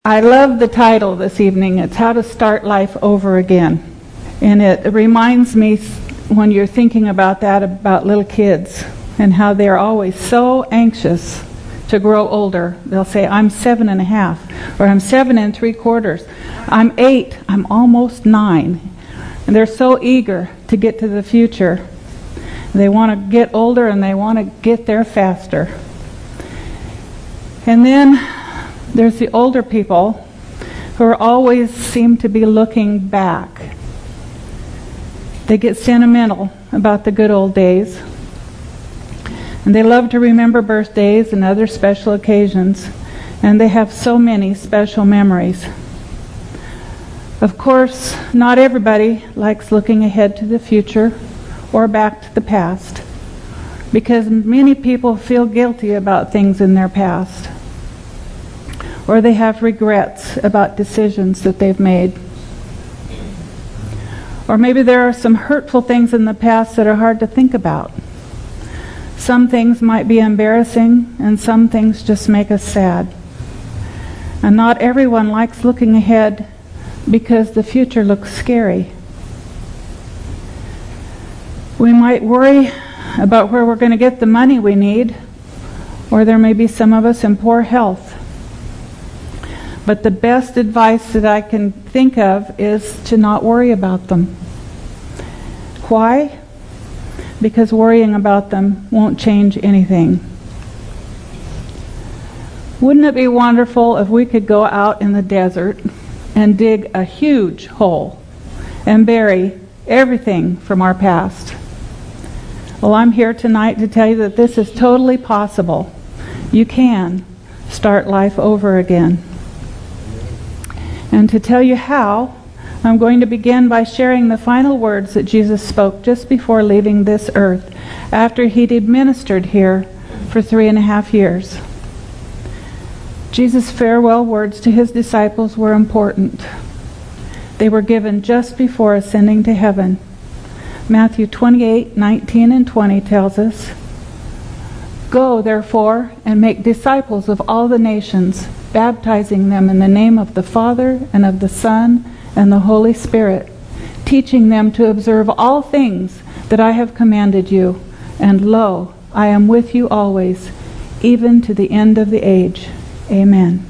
I love the title this evening. It's How to Start Life Over Again. And it reminds me, when you're thinking about that, about little kids and how they're always so anxious to grow older. They'll say, I'm 7.5, or I'm 7 3/4. I'm 8, I'm almost 9. And they're so eager to get to the future. They want to get older and they want to get there faster. And then there's the older people who are always seem to be looking back. They get sentimental about the good old days. And they love to remember birthdays and other special occasions. And they have so many special memories. Of course, not everybody likes looking ahead to the future or back to the past, because many people feel guilty about things in their past, or they have regrets about decisions that they've made. Or maybe there are some hurtful things in the past that are hard to think about. Some things might be embarrassing, and some things just make us sad. And not everyone likes looking ahead because the future looks scary. We might worry about where we're going to get the money we need, or there may be some of us in poor health. But the best advice that I can think of is to not worry about them. Why? Because worrying about them won't change anything. Wouldn't it be wonderful if we could go out in the desert and dig a huge hole and bury everything from our past? Well, I'm here tonight to tell you that this is totally possible. You can start life over again. And to tell you how, I'm going to begin by sharing the final words that Jesus spoke just before leaving this earth, after he'd administered here for 3.5 years. Jesus' farewell words to his disciples were important. They were given just before ascending to heaven. Matthew 28:19 and 20 tells us, "Go, therefore, and make disciples of all the nations, baptizing them in the name of the Father and of the Son and the Holy Spirit, teaching them to observe all things that I have commanded you. And lo, I am with you always, even to the end of the age. Amen."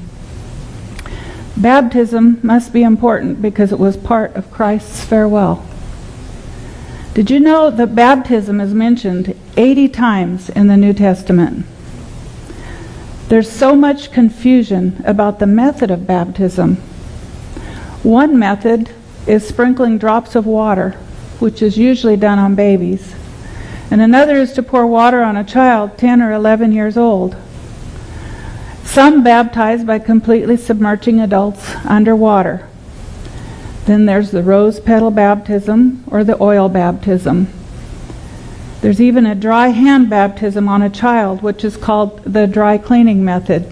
Baptism must be important because it was part of Christ's farewell. Did you know that baptism is mentioned 80 times in the New Testament? There's so much confusion about the method of baptism. One method is sprinkling drops of water, which is usually done on babies. And another is to pour water on a child 10 or 11 years old. Some baptize by completely submerging adults underwater. Then there's the rose petal baptism or the oil baptism. There's even a dry hand baptism on a child, which is called the dry cleaning method.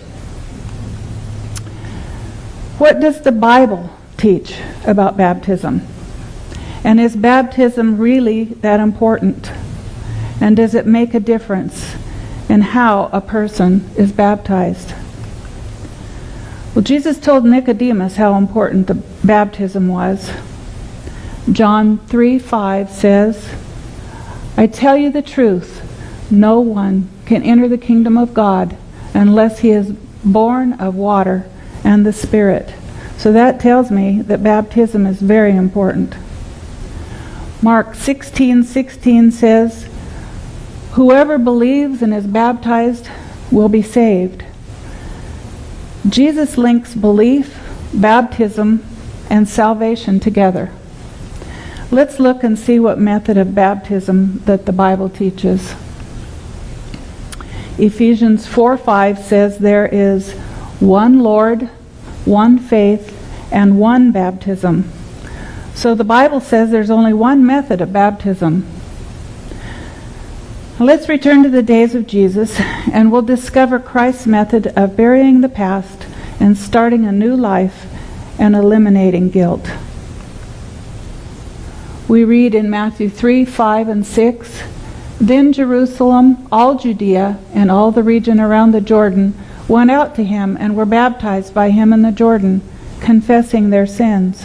What does the Bible teach about baptism? And is baptism really that important? And does it make a difference in how a person is baptized? Well, Jesus told Nicodemus how important the baptism was. John 3:5 says, "I tell you the truth, no one can enter the kingdom of God unless he is born of water and the Spirit." So that tells me that baptism is very important. Mark 16:16 says, "Whoever believes and is baptized will be saved." Jesus links belief, baptism, and salvation together. Let's look and see what method of baptism that the Bible teaches. Ephesians 4:5 says there is one Lord, one faith, and one baptism. So the Bible says there's only one method of baptism. Let's return to the days of Jesus, and we'll discover Christ's method of burying the past and starting a new life and eliminating guilt. We read in Matthew 3:5 and 6, "Then Jerusalem, all Judea, and all the region around the Jordan went out to him and were baptized by him in the Jordan, confessing their sins.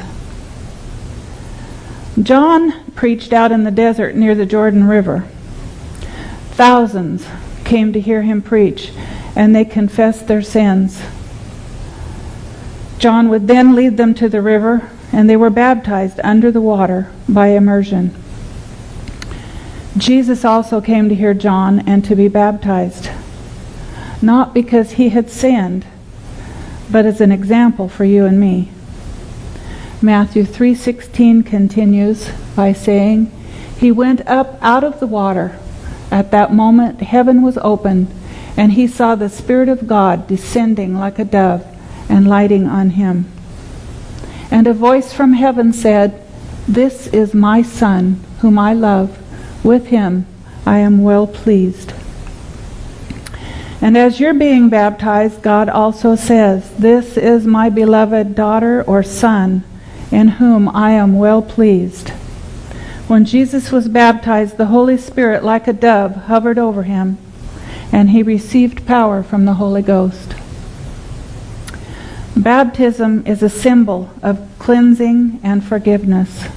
John preached out in the desert near the Jordan River. Thousands came to hear him preach, and they confessed their sins. John would then lead them to the river, and they were baptized under the water by immersion. Jesus also came to hear John and to be baptized, not because he had sinned, but as an example for you and me. Matthew 3:16 continues by saying, "He went up out of the water. At that moment heaven was opened, and he saw the Spirit of God descending like a dove and lighting on him. And a voice from heaven said, 'This is my Son, whom I love. With him I am well pleased.'" And as you're being baptized, God also says, "This is my beloved daughter or son, in whom I am well pleased." When Jesus was baptized, the Holy Spirit, like a dove, hovered over him, and he received power from the Holy Ghost. Baptism is a symbol of cleansing and forgiveness.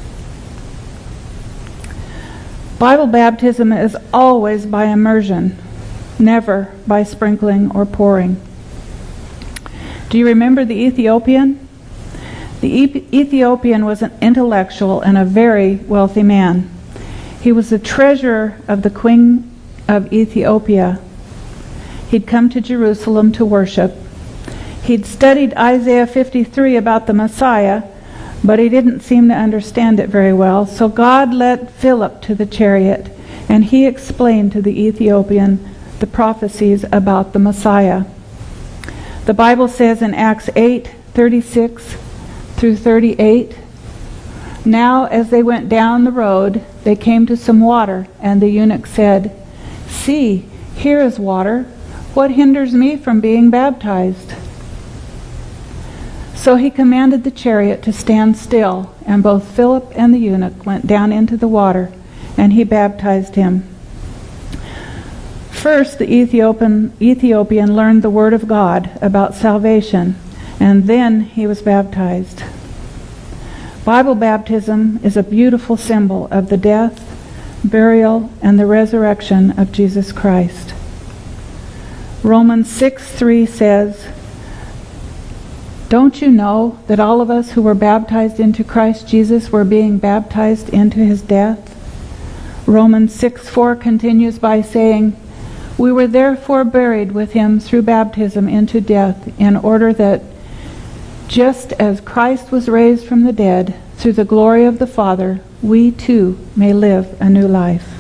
Bible baptism is always by immersion, never by sprinkling or pouring. Do you remember the Ethiopian? The Ethiopian was an intellectual and a very wealthy man. He was the treasurer of the Queen of Ethiopia. He'd come to Jerusalem to worship. He'd studied Isaiah 53 about the Messiah, but he didn't seem to understand it very well. So God led Philip to the chariot, and he explained to the Ethiopian the prophecies about the Messiah. The Bible says in Acts 8:36 through 38, "Now as they went down the road, they came to some water, and the eunuch said, 'See, here is water. What hinders me from being baptized?' So he commanded the chariot to stand still, and both Philip and the eunuch went down into the water, and he baptized him. First, the Ethiopian learned the word of God about salvation, and then he was baptized. Bible baptism is a beautiful symbol of the death, burial, and the resurrection of Jesus Christ. Romans 6:3 says, "Don't you know that all of us who were baptized into Christ Jesus were being baptized into his death?" Romans 6:4 continues by saying, "We were therefore buried with him through baptism into death, in order that just as Christ was raised from the dead through the glory of the Father, we too may live a new life."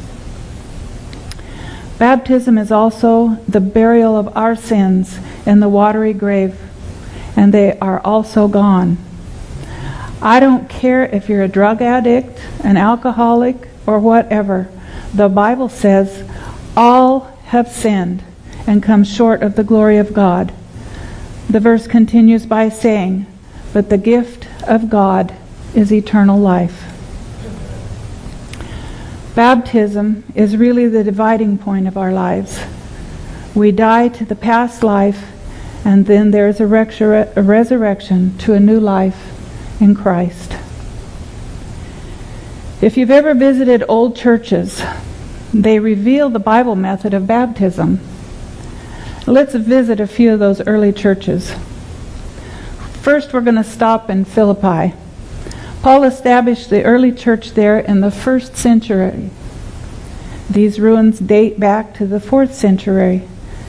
Baptism is also the burial of our sins in the watery grave, and they are also gone. I don't care if you're a drug addict, an alcoholic, or whatever. The Bible says all have sinned and come short of the glory of God. The verse continues by saying, "But the gift of God is eternal life." Baptism is really the dividing point of our lives. We die to the past life, and then there is a resurrection to a new life in Christ. If you've ever visited old churches, they reveal the Bible method of baptism. Let's visit a few of those early churches. First, we're going to stop in Philippi. Paul established the early church there in the 1st century. These ruins date back to the 4th century.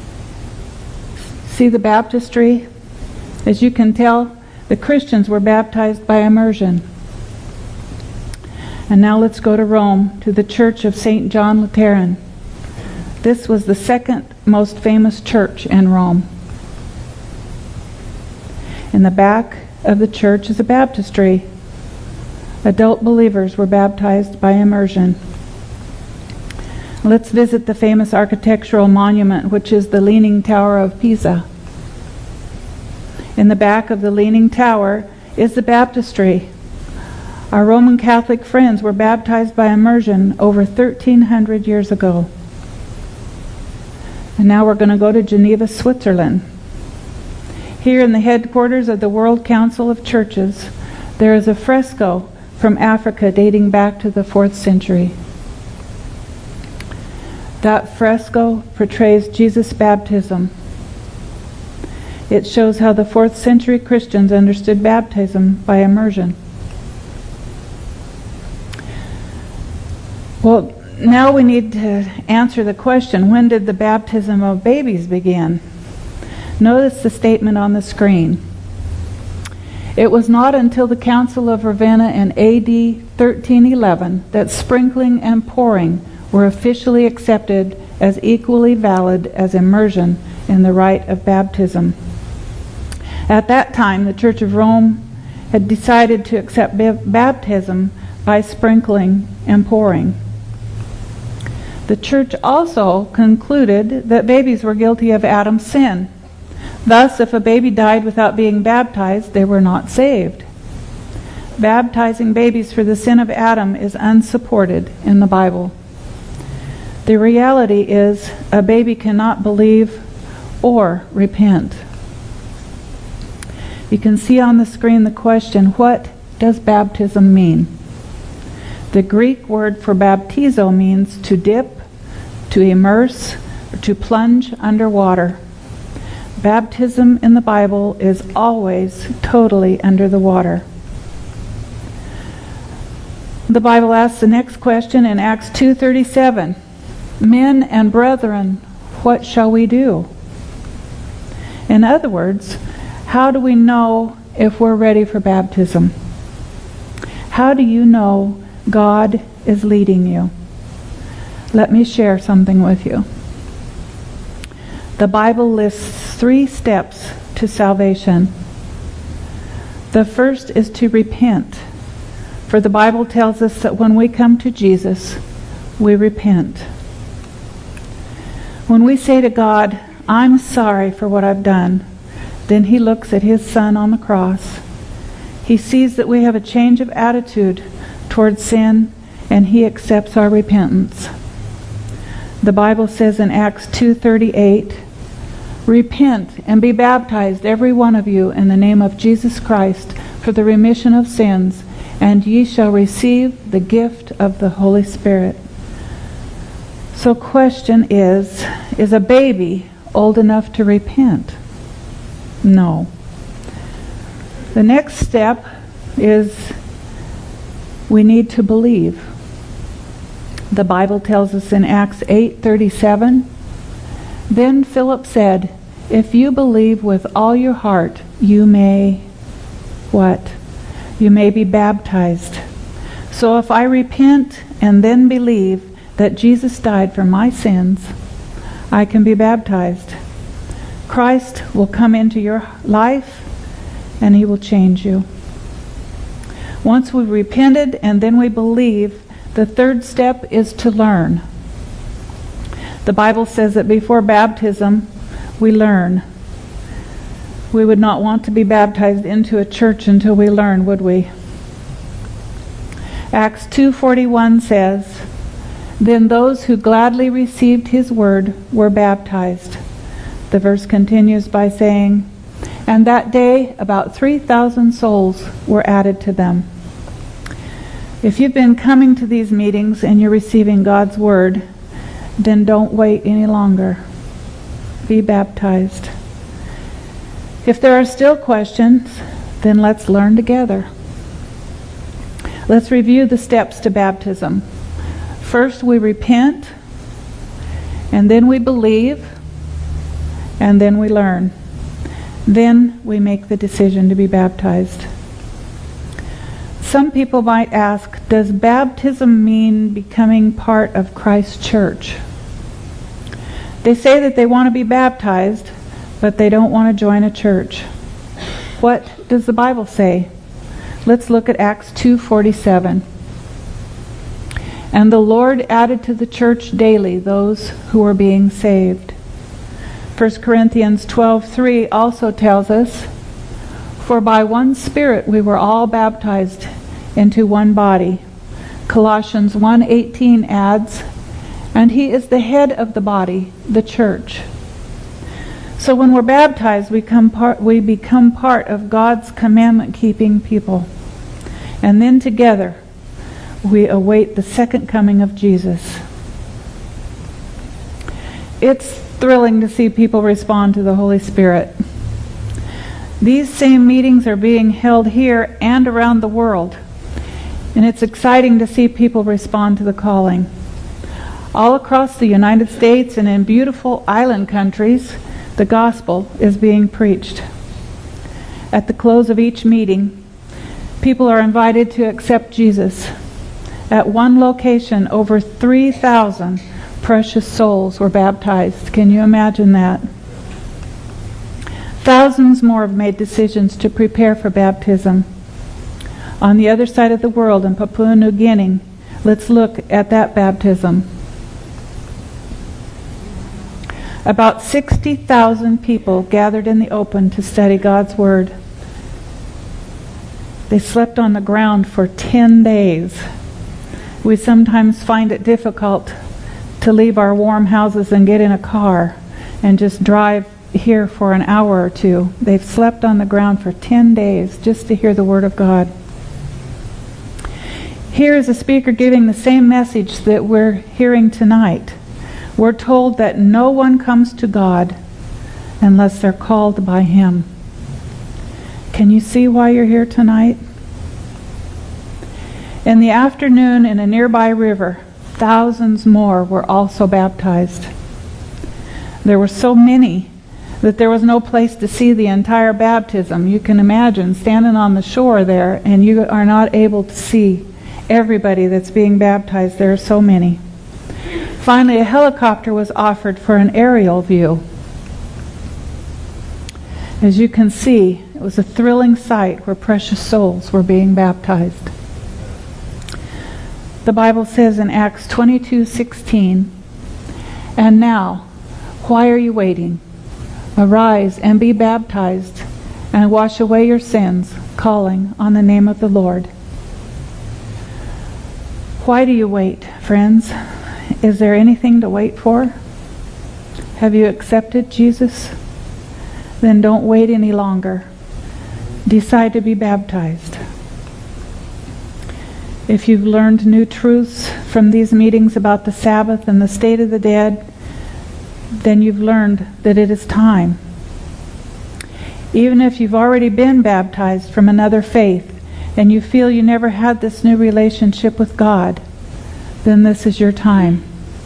See the baptistry? As you can tell, the Christians were baptized by immersion. And now let's go to Rome, to the Church of St. John Lateran. This was the second most famous church in Rome. In the back of the church is a baptistry. Adult believers were baptized by immersion. Let's visit the famous architectural monument, which is the Leaning Tower of Pisa. In the back of the Leaning Tower is the baptistry. Our Roman Catholic friends were baptized by immersion over 1,300 years ago. And now we're going to go to Geneva, Switzerland. Here in the headquarters of the World Council of Churches, there is a fresco from Africa dating back to the 4th century. That fresco portrays Jesus' baptism. It shows how the 4th century Christians understood baptism by immersion. Well, now we need to answer the question, when did the baptism of babies begin? Notice the statement on the screen. It was not until the Council of Ravenna in AD 1311 that sprinkling and pouring were officially accepted as equally valid as immersion in the rite of baptism. At that time, the Church of Rome had decided to accept baptism by sprinkling and pouring. The Church also concluded that babies were guilty of Adam's sin. Thus, if a baby died without being baptized, they were not saved. Baptizing babies for the sin of Adam is unsupported in the Bible. The reality is, a baby cannot believe or repent. You can see on the screen the question, what does baptism mean? The Greek word for baptizo means to dip, to immerse, or to plunge underwater. Baptism in the Bible is always totally under the water. The Bible asks the next question in Acts 2:37. Men and brethren, what shall we do? In other words, how do we know if we're ready for baptism? How do you know God is leading you? Let me share something with you. The Bible lists 3 steps to salvation. The first is to repent. For the Bible tells us that when we come to Jesus, we repent. When we say to God, I'm sorry for what I've done, then He looks at His Son on the cross. He sees that we have a change of attitude towards sin, and He accepts our repentance. The Bible says in Acts 2:38, repent and be baptized, every one of you, in the name of Jesus Christ, for the remission of sins, and ye shall receive the gift of the Holy Spirit. So question is a baby old enough to repent? No. The next step is we need to believe. The Bible tells us in Acts 8:37, then Philip said, if you believe with all your heart, you may, what? You may be baptized. So if I repent and then believe that Jesus died for my sins, I can be baptized. Christ will come into your life and He will change you. Once we've repented and then we believe, the third step is to learn. The Bible says that before baptism, we learn. We would not want to be baptized into a church until we learn, would we? Acts 2:41 says, then those who gladly received His word were baptized. The verse continues by saying, and that day about 3,000 souls were added to them. If you've been coming to these meetings and you're receiving God's word, then don't wait any longer. Be baptized. If there are still questions, then let's learn together. Let's review the steps to baptism. First, we repent, and then we believe, and then we learn. Then we make the decision to be baptized. Some people might ask, does baptism mean becoming part of Christ's church? They say that they want to be baptized, but they don't want to join a church. What does the Bible say? Let's look at Acts 2:47. And the Lord added to the church daily those who were being saved. 1 Corinthians 12:3 also tells us, for by one Spirit we were all baptized into one body. Colossians 1:18 adds, and He is the head of the body, the church. So when we're baptized, we become part of God's commandment-keeping people. And then together, we await the second coming of Jesus. It's thrilling to see people respond to the Holy Spirit. These same meetings are being held here and around the world. And it's exciting to see people respond to the calling. All across the United States and in beautiful island countries, the gospel is being preached. At the close of each meeting, people are invited to accept Jesus. At one location, over 3,000 precious souls were baptized. Can you imagine that? Thousands more have made decisions to prepare for baptism. On the other side of the world, in Papua New Guinea, let's look at that baptism. About 60,000 people gathered in the open to study God's Word. They slept on the ground for 10 days. We sometimes find it difficult to leave our warm houses and get in a car and just drive here for an hour or two. They've slept on the ground for 10 days just to hear the Word of God. Here is a speaker giving the same message that we're hearing tonight. We're told that no one comes to God unless they're called by Him. Can you see why you're here tonight? In the afternoon, in a nearby river, thousands more were also baptized. There were so many that there was no place to see the entire baptism. You can imagine standing on the shore there and you are not able to see everybody that's being baptized. There are so many. Finally, a helicopter was offered for an aerial view. As you can see, it was a thrilling sight where precious souls were being baptized. The Bible says in Acts 22:16, "And now, why are you waiting? Arise and be baptized, and wash away your sins, calling on the name of the Lord." Why do you wait, friends? Is there anything to wait for? Have you accepted Jesus? Then don't wait any longer. Decide to be baptized. If you've learned new truths from these meetings about the Sabbath and the state of the dead, then you've learned that it is time. Even if you've already been baptized from another faith and you feel you never had this new relationship with God, then this is your time.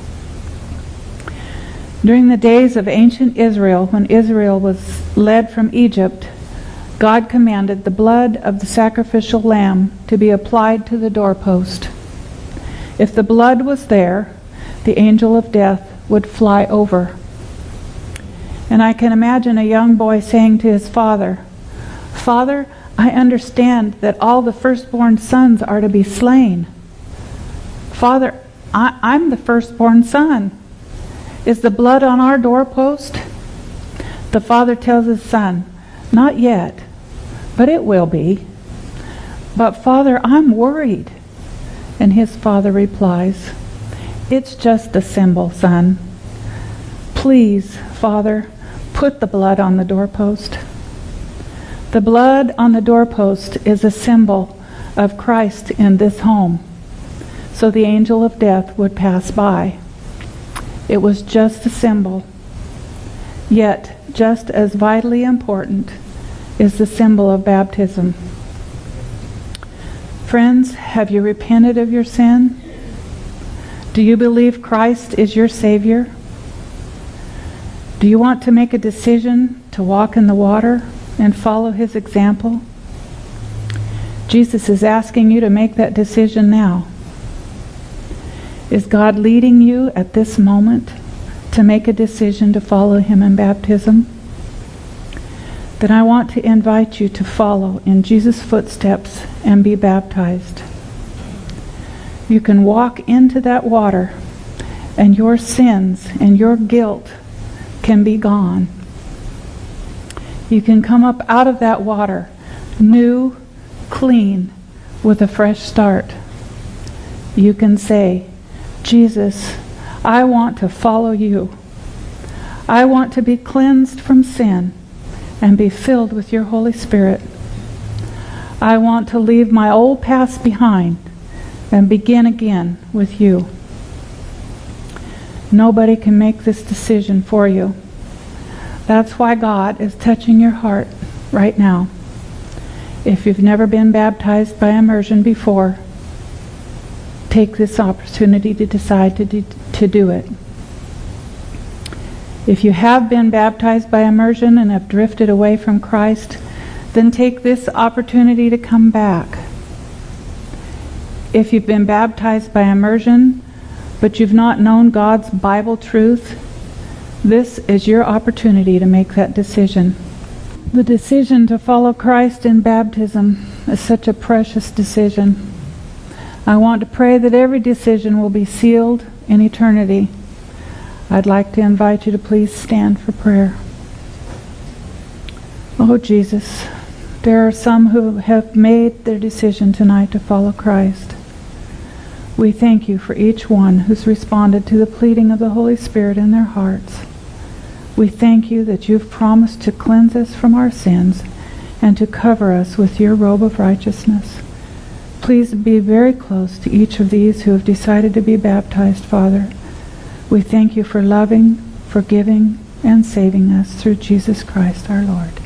During the days of ancient Israel, when Israel was led from Egypt, God commanded the blood of the sacrificial lamb to be applied to the doorpost. If the blood was there, the angel of death would fly over. And I can imagine a young boy saying to his father, "Father, I understand that all the firstborn sons are to be slain. Father, I'm the firstborn son. Is the blood on our doorpost?" The father tells his son, "Not yet, but it will be." "But Father, I'm worried." And his father replies, "It's just a symbol, son. Please, Father, put the blood on the doorpost." The blood on the doorpost is a symbol of Christ in this home, so the angel of death would pass by. It was just a symbol. Yet, just as vitally important is the symbol of baptism. Friends, have you repented of your sin? Do you believe Christ is your Savior? Do you want to make a decision to walk in the water and follow His example? Jesus is asking you to make that decision now. Is God leading you at this moment to make a decision to follow Him in baptism? Then I want to invite you to follow in Jesus' footsteps and be baptized. You can walk into that water and your sins and your guilt can be gone. You can come up out of that water new, clean, with a fresh start. You can say, "Jesus, I want to follow you. I want to be cleansed from sin and be filled with your Holy Spirit. I want to leave my old past behind and begin again with you. Nobody can make this decision for you. That's why God is touching your heart right now. If you've never been baptized by immersion before, take this opportunity to decide to do it. If you have been baptized by immersion and have drifted away from Christ, then take this opportunity to come back. If you've been baptized by immersion, but you've not known God's Bible truth, this is your opportunity to make that decision. The decision to follow Christ in baptism is such a precious decision. I want to pray that every decision will be sealed in eternity. I'd like to invite you to please stand for prayer. Oh Jesus, there are some who have made their decision tonight to follow Christ. We thank you for each one who's responded to the pleading of the Holy Spirit in their hearts. We thank you that you've promised to cleanse us from our sins and to cover us with your robe of righteousness. Please be very close to each of these who have decided to be baptized, Father. We thank you for loving, forgiving, and saving us through Jesus Christ our Lord.